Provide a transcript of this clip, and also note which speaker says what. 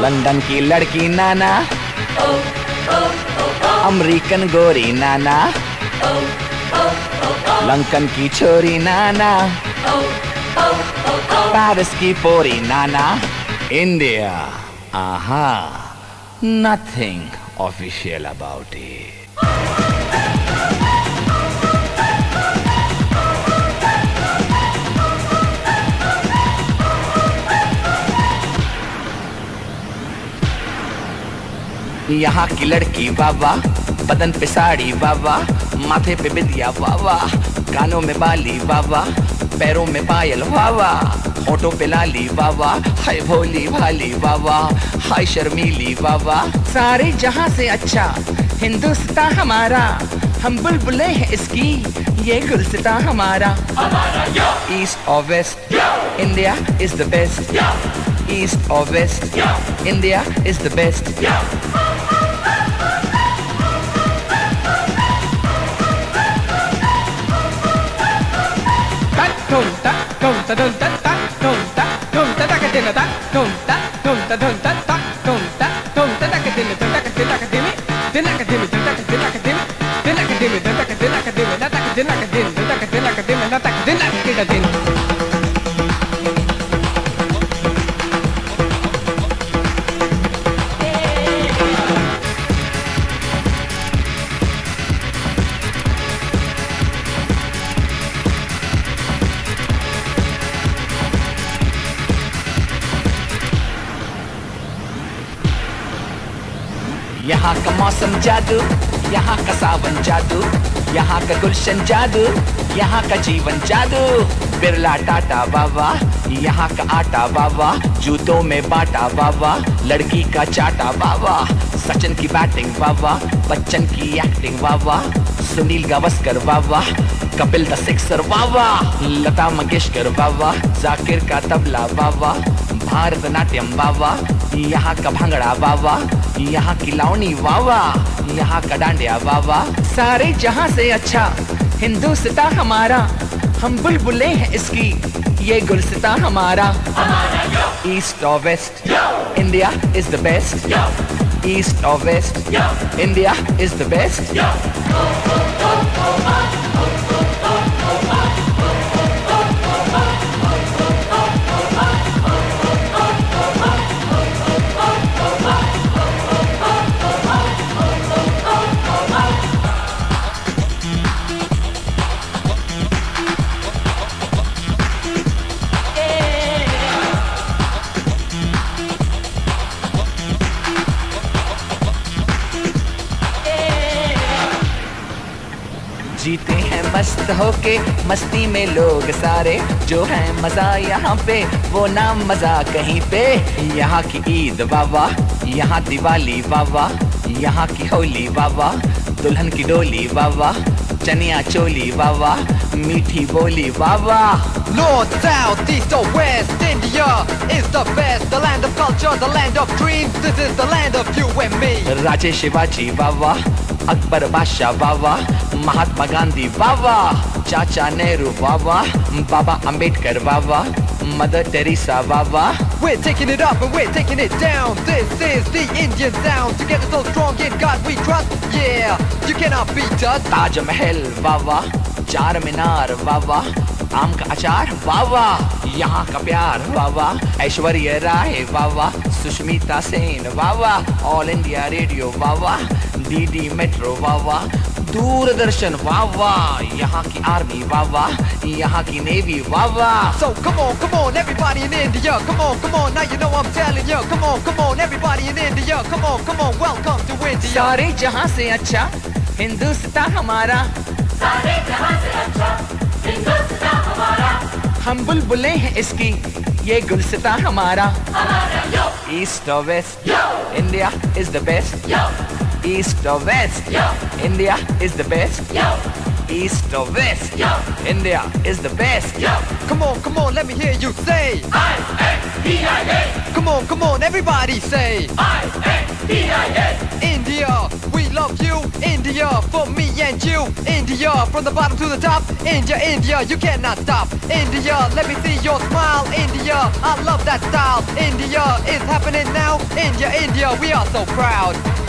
Speaker 1: London की लड़की नाना, American गोरी नाना, लंकन की छोरी नाना, पेरिस की पोरी नाना, इंडिया, आहा, nothing official about it. यहाँ की लड़की वावा, बदन पे साड़ी वावा, माथे पे बिंदिया वावा, कानों में बाली वावा, पैरों में पायल वावा, होठों पे लाली वावा, हाय भोली भाली वावा, हाय शर्मीली वावा। सारे जहां से अच्छा हिंदुस्तान हमारा, हम बुलबुलें हैं इसकी, ये गुलसितां हमारा। ईस्ट और west, India is the best. East और west, India is the best. यहाँ का मौसम जादू, यहाँ का सावन जादू, यहाँ का गुलशन जादू, यहाँ का जीवन जादू। बिरला टाटा बाबा, यहाँ का आटा बाबा, जूतों में बाटा बाबा, लड़की का चाटा बाबा, सचिन की बैटिंग बाबा, बच्चन की एक्टिंग बाबा, सुनील गावस्कर बाबा, कपिल द सिक्सर बाबा, लता मंगेशकर बाबा, जाकिर का तबला बाबा, भारतनाट्यम बाबा, यहाँ का भांगड़ा बाबा, यहाँ की लावनी बाबा, यहाँ का डांडिया बाबा। सारे जहां से अच्छा हिंदुस्तान हमारा, हम बुलबुलें हैं इसकी, ये गुलसितां हमारा। ईस्ट और west, India is the best. East और west, India is the best. जीते हैं मस्त होके, मस्ती में लोग सारे, जो है मजा यहाँ पे वो ना मजा कहीं पे। यहाँ की ईद वावा, यहाँ दिवाली वावा, यहाँ की होली वावा, दुल्हन की डोली वावा, चनिया चोली वावा, मीठी बोली वावा।
Speaker 2: North, south, east or west, India is the best. The land of culture, the land of dreams. This is the land of you and me.
Speaker 1: राजे शिवाजी वावा, अकबर बादशाह वावा, महात्मा गांधी वावा, चाचा नेहरू वावा, बाबा अंबेडकर वावा, मदर टेरेसा वावा।
Speaker 2: We're taking it up and we're taking it down. This is the Indian sound. Together so strong in God we trust. Yeah, you cannot beat us.
Speaker 1: Taj Mahal वावा, चार मीनार वावा, आम का अचार वावा, यहाँ का प्यार वावा, ऐश्वर्या राय वावा, सुष्मिता सेन वावा, ऑल इंडिया रेडियो वावा, डीडी मेट्रो वावा, दूरदर्शन वावा, यहाँ की आर्मी वावा, यहाँ की नेवी वावा।
Speaker 2: So come on, everybody in India. Come on, now you know I'm telling you. Come on, everybody in India. Come on, welcome to India.
Speaker 1: सारे जहाँ से अच्छा हिंदुस्तान हमारा,
Speaker 3: सारे जहां से अच्छा हिंदुस्तान हमारा,
Speaker 1: हम बुलबुलें हैं इसकी, ये गुलसितां हमारा।
Speaker 3: यो
Speaker 1: ईस्ट और west,
Speaker 3: yo
Speaker 1: India is the best.
Speaker 3: Yo
Speaker 1: east और west,
Speaker 3: yo
Speaker 1: India is the best.
Speaker 3: Yo
Speaker 1: east or west.
Speaker 3: Yo.
Speaker 1: India is the best.
Speaker 3: Yo.
Speaker 2: Come on, let me hear you say.
Speaker 3: I-A-D-I-A.
Speaker 2: Come on, everybody say.
Speaker 3: I-A-D-I-A.
Speaker 2: India, we love you. India, for me and you. India, from the bottom to the top. India, you cannot stop. India, let me see your smile. India, I love that style. India is happening now. India, we are so proud.